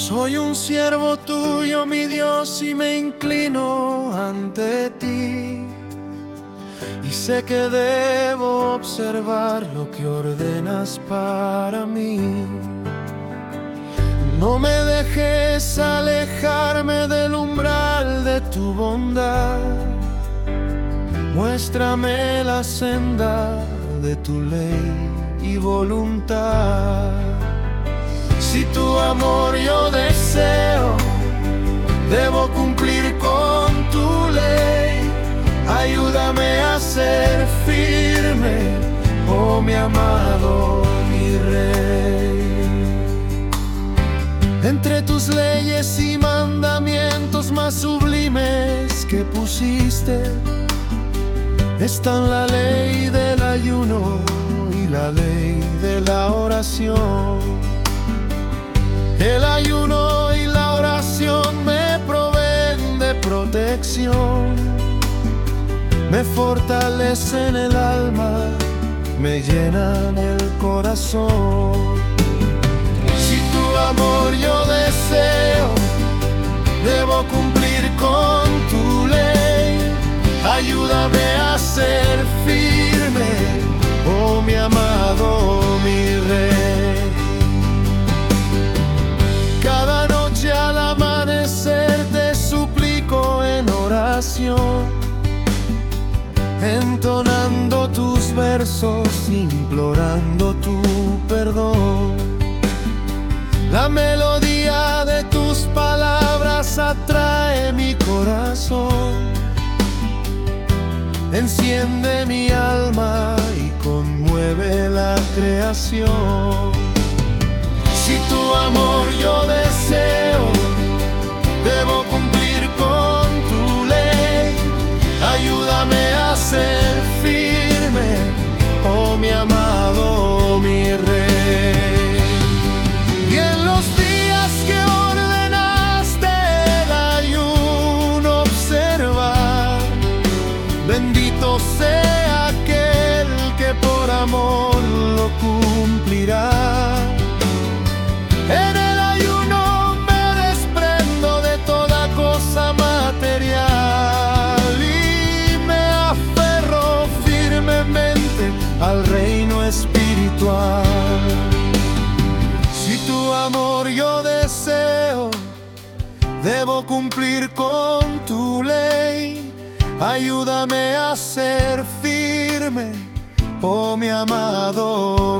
Soy un siervo tuyo, mi Dios, y me inclino ante ti. Y sé que debo observar lo que ordenas para mí. No me dejes alejarme del umbral de tu bondad. Muéstrame la senda de tu ley y voluntad. Si tu amor yo deseo, debo cumplir con tu ley. Ayúdame a ser firme, oh mi amado, mi rey. Entre tus leyes y mandamientos más sublimes que pusiste, están la ley del ayuno y la ley de la oración. El ayuno y la oración me proveen de protección, me fortalecen el alma, me llenan el corazón. Si tu amor yo deseo, debo cumplir con tu ley. Ayúdame a ser firme, oh mi amado, mi rey. Cada noche al amanecer te suplico en oración, entonando tus versos, implorando tu perdón. La melodía de tus palabras atrae mi corazón, enciende mi alma y conmueve la creación. Si tu amor yo deseo, debo cumplir con tu ley. Ayúdame a ser firme, oh mi amado, mi rey. Y en los días que ordenaste el ayuno observar, bendito sea aquel que por amor lo cumplirá. En el ayuno me desprendo de toda cosa material y me aferro firmemente al reino espiritual. Si tu amor yo deseo, debo cumplir con tu ley. Ayúdame a ser firme, oh mi amado,